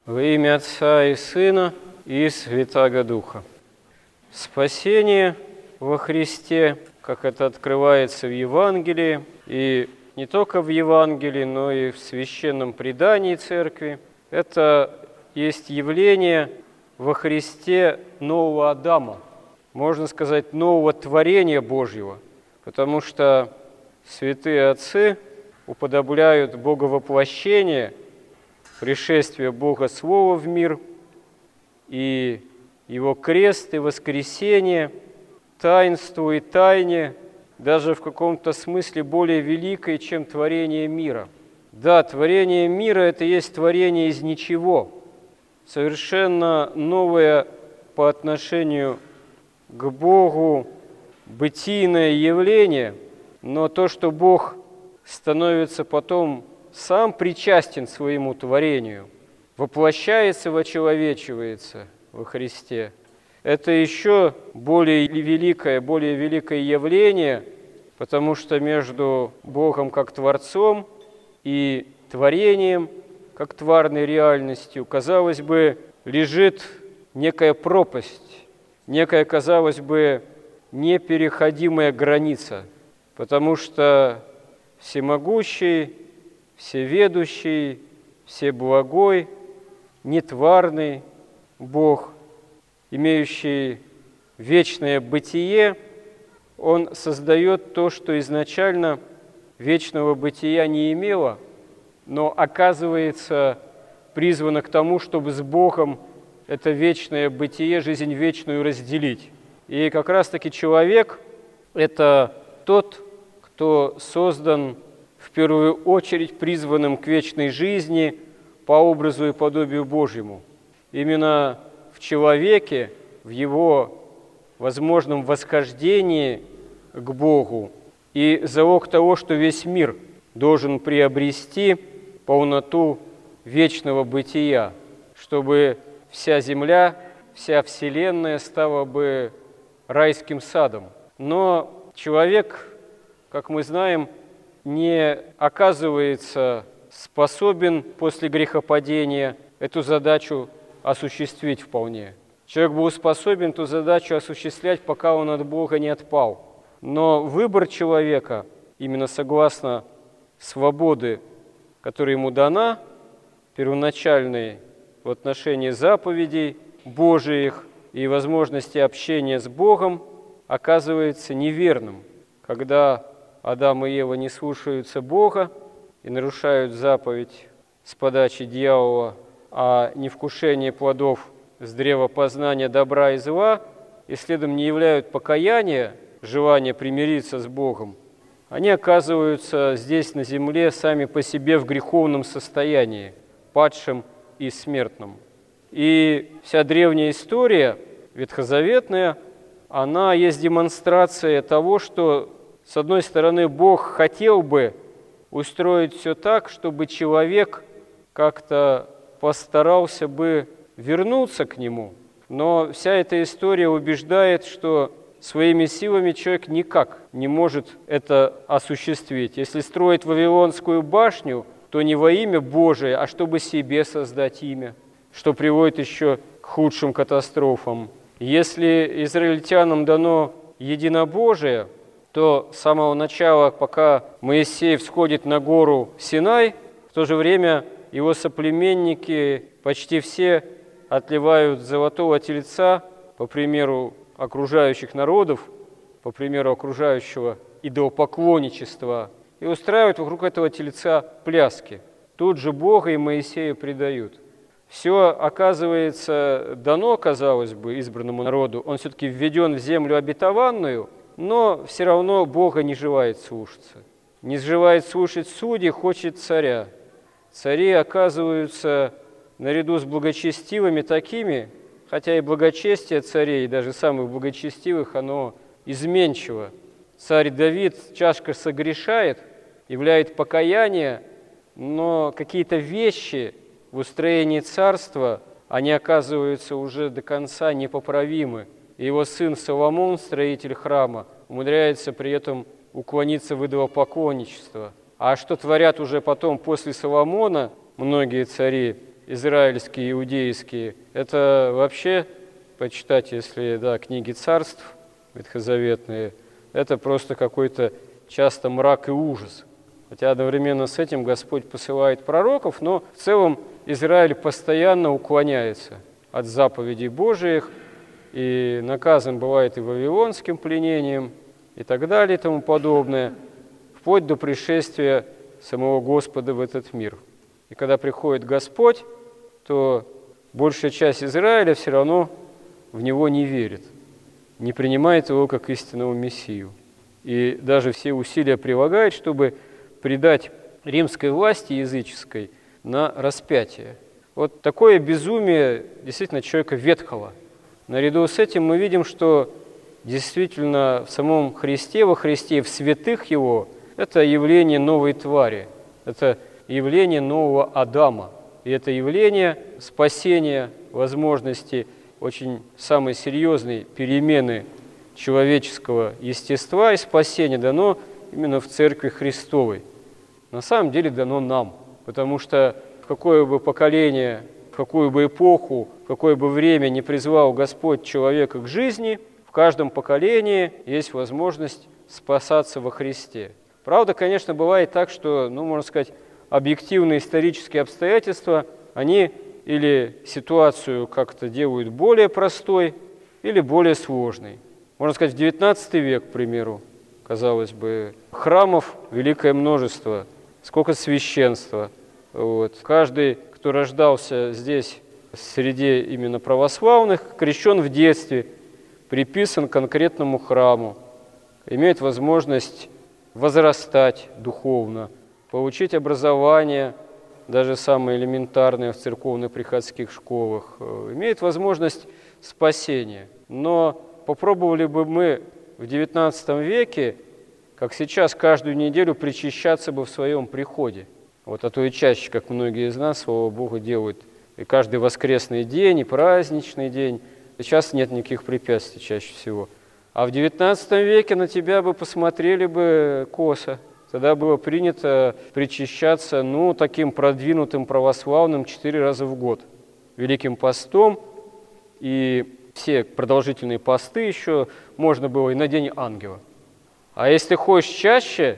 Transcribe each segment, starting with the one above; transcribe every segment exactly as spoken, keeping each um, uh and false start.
Во имя Отца и Сына и Святаго Духа. Спасение во Христе, как это открывается в Евангелии, и не только в Евангелии, но и в священном предании Церкви, это есть явление во Христе нового Адама, можно сказать, нового творения Божьего, потому что святые отцы уподобляют Боговоплощение, пришествие Бога Слова в мир и Его крест и воскресение, таинству и тайне, даже в каком-то смысле более великое, чем творение мира. Да, творение мира – это есть творение из ничего, совершенно новое по отношению к Богу бытийное явление, но то, что Бог становится потом сам причастен своему творению, воплощается, вочеловечивается во Христе. Это еще более великое, более великое явление, потому что между Богом как Творцом и творением, как тварной реальностью, казалось бы, лежит некая пропасть, некая, казалось бы, непереходимая граница, потому что всемогущий, всеведущий, всеблагой, нетварный Бог, имеющий вечное бытие, Он создает то, что изначально вечного бытия не имело, но оказывается призвано к тому, чтобы с Богом это вечное бытие, жизнь вечную разделить. И как раз-таки человек – это тот, кто создан в первую очередь призванным к вечной жизни по образу и подобию Божьему. Именно в человеке, в его возможном восхождении к Богу и залог того, что весь мир должен приобрести полноту вечного бытия, чтобы вся земля, вся вселенная стала бы райским садом. Но человек, как мы знаем, не оказывается способен после грехопадения эту задачу осуществить вполне. Человек был способен эту задачу осуществлять, пока он от Бога не отпал. Но выбор человека, именно согласно свободы, которая ему дана, первоначальной в отношении заповедей Божиих и возможности общения с Богом, оказывается неверным, когда Адам и Ева не слушаются Бога и нарушают заповедь с подачи дьявола о невкушении плодов с древа познания добра и зла, и следом не являют покаяния, желание примириться с Богом, они оказываются здесь на земле сами по себе в греховном состоянии, падшим и смертным. И вся древняя история, ветхозаветная, она есть демонстрация того, что с одной стороны, Бог хотел бы устроить все так, чтобы человек как-то постарался бы вернуться к Нему. Но вся эта история убеждает, что своими силами человек никак не может это осуществить. Если строить Вавилонскую башню, то не во имя Божие, а чтобы себе создать имя, что приводит еще к худшим катастрофам. Если израильтянам дано единобожие, то с самого начала, пока Моисей всходит на гору Синай, в то же время его соплеменники почти все отливают золотого тельца, по примеру окружающих народов, по примеру окружающего идолопоклонничества, и устраивают вокруг этого тельца пляски. Тут же Бога и Моисея предают. Все, оказывается, дано, казалось бы, избранному народу. Он все-таки введен в землю обетованную, но все равно Бога не желает слушаться. Не желает слушать судей, хочет царя. Цари оказываются наряду с благочестивыми такими, хотя и благочестие царей, даже самых благочестивых, оно изменчиво. Царь Давид тяжко согрешает, являет покаяние, но какие-то вещи в устроении царства, они оказываются уже до конца непоправимы. И его сын Соломон, строитель храма, умудряется при этом уклониться в идолопоклонничество. А что творят уже потом, после Соломона, многие цари израильские, иудейские, это вообще, почитать, если, да, книги царств ветхозаветные, это просто какой-то часто мрак и ужас. Хотя одновременно с этим Господь посылает пророков, но в целом Израиль постоянно уклоняется от заповедей Божиих, и наказан бывает и вавилонским пленением, и так далее, и тому подобное, вплоть до пришествия самого Господа в этот мир. И когда приходит Господь, то большая часть Израиля все равно в Него не верит, не принимает Его как истинного Мессию. И даже все усилия прилагает, чтобы предать римской власти языческой на распятие. Вот такое безумие действительно человека ветхого. Наряду с этим мы видим, что действительно в самом Христе, во Христе, в святых Его, это явление новой твари, это явление нового Адама. И это явление спасения, возможности очень самой серьезной перемены человеческого естества и спасения дано именно в Церкви Христовой. На самом деле дано нам, потому что в какое бы поколение, в какую бы эпоху, в какое бы время не призвал Господь человека к жизни, в каждом поколении есть возможность спасаться во Христе. Правда, конечно, бывает так, что, ну, можно сказать, объективные исторические обстоятельства, они или ситуацию как-то делают более простой, или более сложной. Можно сказать, в девятнадцатый век, к примеру, казалось бы, храмов великое множество, сколько священства. Вот. Каждый, кто рождался здесь, среди именно православных, крещен в детстве, приписан к конкретному храму, имеет возможность возрастать духовно, получить образование, даже самое элементарное в церковно-приходских школах, имеет возможность спасения. Но попробовали бы мы в девятнадцатом веке, как сейчас, каждую неделю причащаться бы в своем приходе. Вот, а то и чаще, как многие из нас, слава Богу, делают. И каждый воскресный день, и праздничный день. Сейчас нет никаких препятствий чаще всего. А в девятнадцатом веке на тебя бы посмотрели бы косо. Тогда было принято причащаться, ну, таким продвинутым православным четыре раза в год. Великим постом, и все продолжительные посты еще можно было и на День Ангела. А если хочешь чаще,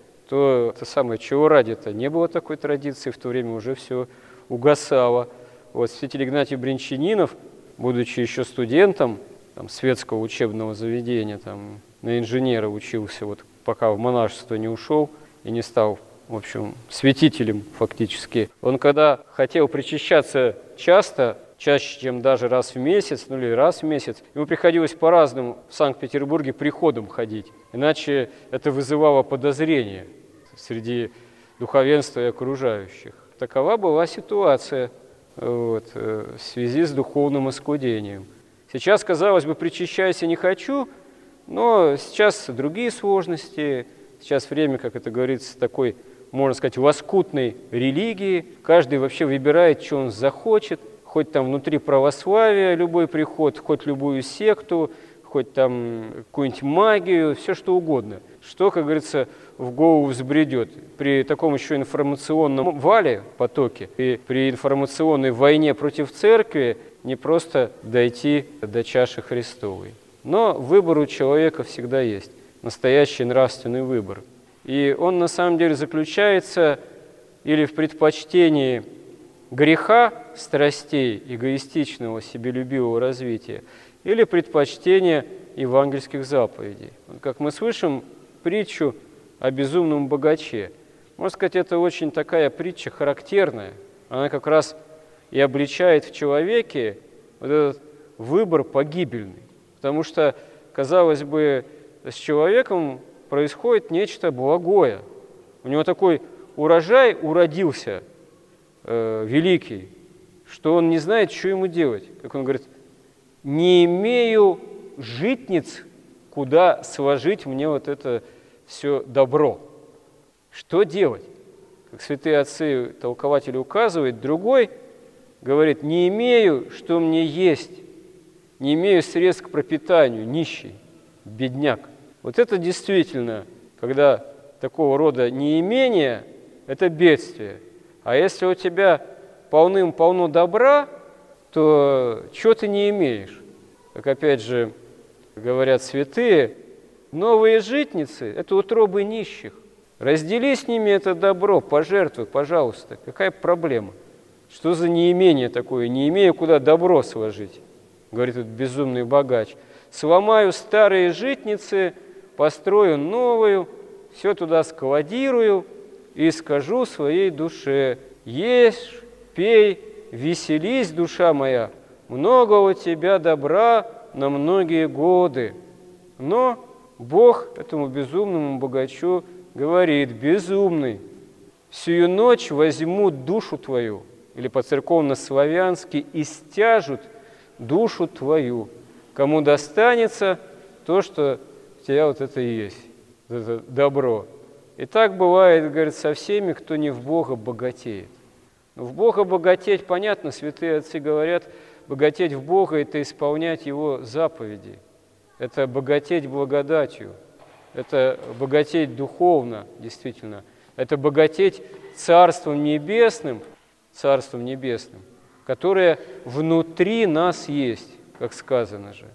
то это самое, чего ради-то? Не было такой традиции, в то время уже все угасало. Вот святитель Игнатий Бринчанинов, будучи еще студентом там, светского учебного заведения, там, на инженера учился, вот, пока в монашество не ушел и не стал, в общем, святителем фактически. Он когда хотел причащаться часто, чаще, чем даже раз в месяц, ну или раз в месяц, ему приходилось по-разному в Санкт-Петербурге приходом ходить, иначе это вызывало подозрение среди духовенства и окружающих. Такова была ситуация вот, в связи с духовным оскудением. Сейчас, казалось бы, причащайся не хочу, но сейчас другие сложности, сейчас время, как это говорится, такой, можно сказать, лоскутной религии. Каждый вообще выбирает, что он захочет, хоть там внутри православия любой приход, хоть любую секту, хоть там какую-нибудь магию, все что угодно. Что, как говорится, в голову взбредет. При таком еще информационном вале, потоке, и при информационной войне против церкви не просто дойти до чаши Христовой. Но выбор у человека всегда есть, настоящий нравственный выбор. И он на самом деле заключается или в предпочтении греха, страстей, эгоистичного, себелюбивого развития, или предпочтение евангельских заповедей. Как мы слышим притчу о безумном богаче. Можно сказать, это очень такая притча характерная. Она как раз и обличает в человеке вот этот выбор погибельный. Потому что, казалось бы, с человеком происходит нечто благое. У него такой урожай уродился э, великий, что он не знает, что ему делать. Как он говорит, не имею житниц, куда сложить мне вот это все добро. Что делать? Как святые отцы, толкователи указывают, другой говорит, не имею, что мне есть, не имею средств к пропитанию, нищий, бедняк. Вот это действительно, когда такого рода неимение, это бедствие. А если у тебя полным-полно добра, то чего ты не имеешь? Как опять же говорят святые, новые житницы – это утробы нищих. Раздели с ними это добро, пожертвуй, пожалуйста. Какая проблема? Что за неимение такое? Не имею куда добро сложить, говорит этот безумный богач. Сломаю старые житницы, построю новую, все туда складирую и скажу своей душе: ешь, пей, веселись, душа моя, много у тебя добра на многие годы. Но Бог этому безумному богачу говорит: безумный, сию ночь возьмут душу твою, или по-церковно-славянски истяжут душу твою, кому достанется то, что у тебя вот это и есть, вот это добро. И так бывает, говорит, со всеми, кто не в Бога богатеет. Но в Бога богатеть, понятно, святые отцы говорят, богатеть в Бога – это исполнять Его заповеди, это богатеть благодатью, это богатеть духовно, действительно, это богатеть Царством Небесным, Царством Небесным, которое внутри нас есть, как сказано же.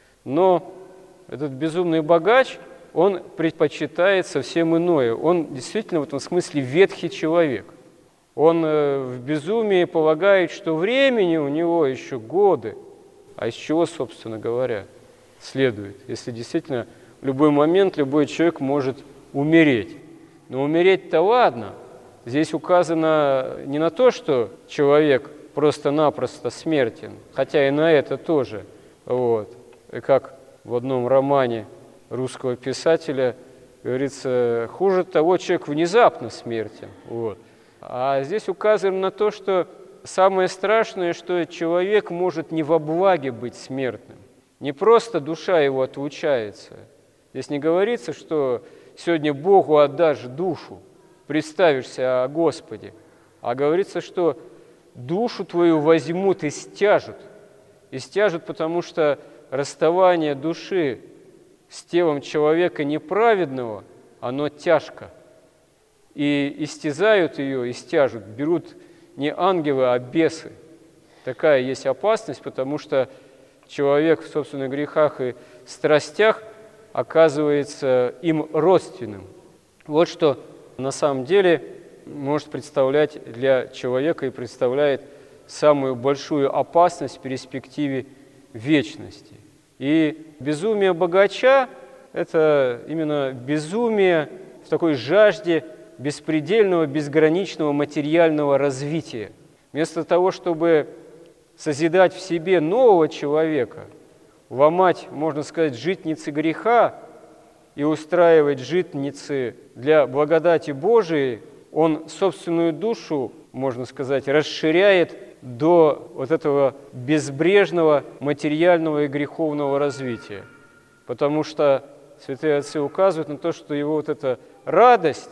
Но этот безумный богач, он предпочитает совсем иное. Он действительно в этом смысле ветхий человек. Он в безумии полагает, что времени у него еще годы. А из чего, собственно говоря, следует? Если действительно в любой момент любой человек может умереть. Но умереть-то ладно. Здесь указано не на то, что человек просто-напросто смертен, хотя и на это тоже. Вот. И как в одном романе русского писателя говорится, хуже того, человек внезапно смертен. Вот. А здесь указано на то, что самое страшное, что человек может не во благе быть смертным. Не просто душа его отлучается. Здесь не говорится, что сегодня Богу отдашь душу, представишься о Господе, а говорится, что душу твою возьмут и стяжут. И стяжут, потому что расставание души с телом человека неправедного, оно тяжко. И истязают ее, и стяжут, берут не ангелы, а бесы. Такая есть опасность, потому что человек в собственных грехах и страстях оказывается им родственным. Вот что на самом деле может представлять для человека и представляет самую большую опасность в перспективе вечности. И безумие богача – это именно безумие в такой жажде беспредельного, безграничного материального развития. Вместо того, чтобы созидать в себе нового человека, ломать, можно сказать, житницы греха и устраивать житницы для благодати Божией, он собственную душу, можно сказать, расширяет до вот этого безбрежного материального и греховного развития. Потому что святые отцы указывают на то, что его вот эта радость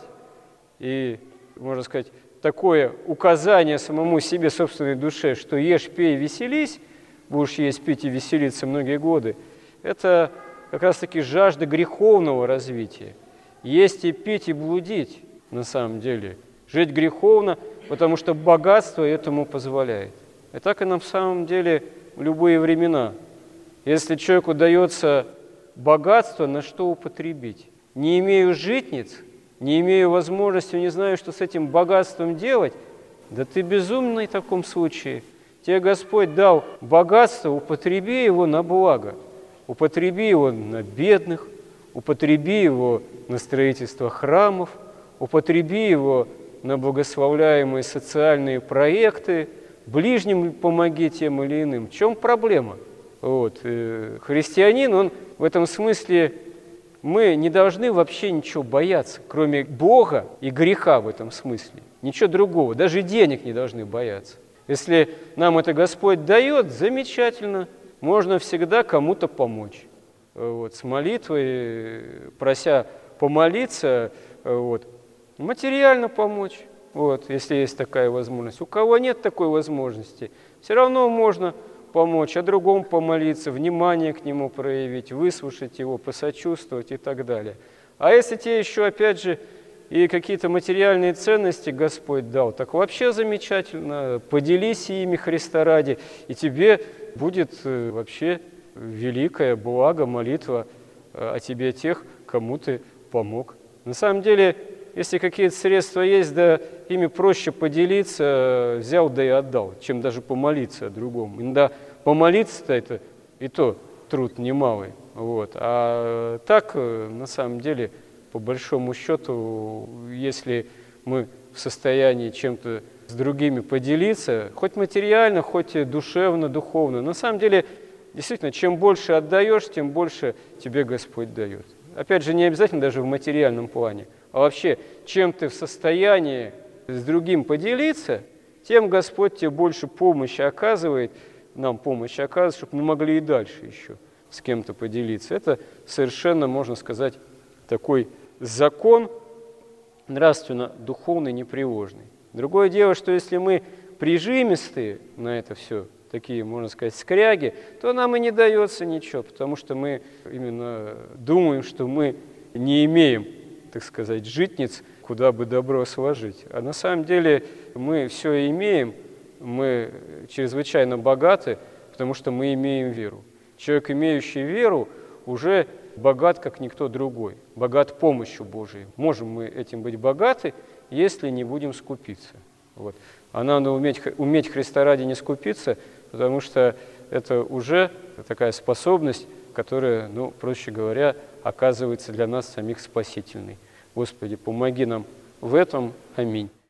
и, можно сказать, такое указание самому себе, собственной душе, что ешь, пей, веселись, будешь есть, пить и веселиться многие годы, это как раз-таки жажда греховного развития. Есть и пить, и блудить, на самом деле. Жить греховно, потому что богатство этому позволяет. И так и на самом деле в любые времена. Если человеку дается богатство, на что употребить? Не имею житниц, не имею возможности, не знаю, что с этим богатством делать, да ты безумный в таком случае. Тебе Господь дал богатство, употреби его на благо. Употреби его на бедных, употреби его на строительство храмов, употреби его на благословляемые социальные проекты, ближним помоги тем или иным. В чем проблема? Вот. Христианин, он в этом смысле, мы не должны вообще ничего бояться, кроме Бога и греха в этом смысле. Ничего другого, даже денег не должны бояться. Если нам это Господь дает, замечательно, можно всегда кому-то помочь. Вот, с молитвой, прося помолиться, вот, материально помочь, вот, если есть такая возможность. У кого нет такой возможности, все равно можно помочь, о другом помолиться, внимание к нему проявить, выслушать его, посочувствовать и так далее. А если тебе еще, опять же, и какие-то материальные ценности Господь дал, так вообще замечательно, поделись ими Христа ради, и тебе будет вообще великое благо, молитва о тебе тех, кому ты помог. На самом деле, если какие-то средства есть, да ими проще поделиться, взял да и отдал, чем даже помолиться о другом. Иногда помолиться-то это и то труд немалый. Вот. А так, на самом деле, по большому счету, если мы в состоянии чем-то с другими поделиться, хоть материально, хоть душевно, духовно, на самом деле, действительно, чем больше отдаешь, тем больше тебе Господь дает. Опять же, не обязательно даже в материальном плане, а вообще, чем ты в состоянии с другим поделиться, тем Господь тебе больше помощи оказывает, нам помощь оказывает, чтобы мы могли и дальше еще с кем-то поделиться. Это совершенно, можно сказать, такой закон нравственно-духовный, непреложный. Другое дело, что если мы прижимистые на это все, такие, можно сказать, скряги, то нам и не дается ничего, потому что мы именно думаем, что мы не имеем, так сказать, житниц, куда бы добро сложить. А на самом деле мы все имеем, мы чрезвычайно богаты, потому что мы имеем веру. Человек, имеющий веру, уже богат, как никто другой, богат помощью Божией. Можем мы этим быть богаты, если не будем скупиться. Вот. А надо уметь, уметь Христа ради не скупиться, потому что это уже такая способность, которая, ну, проще говоря, оказывается для нас самих спасительной. Господи, помоги нам в этом. Аминь.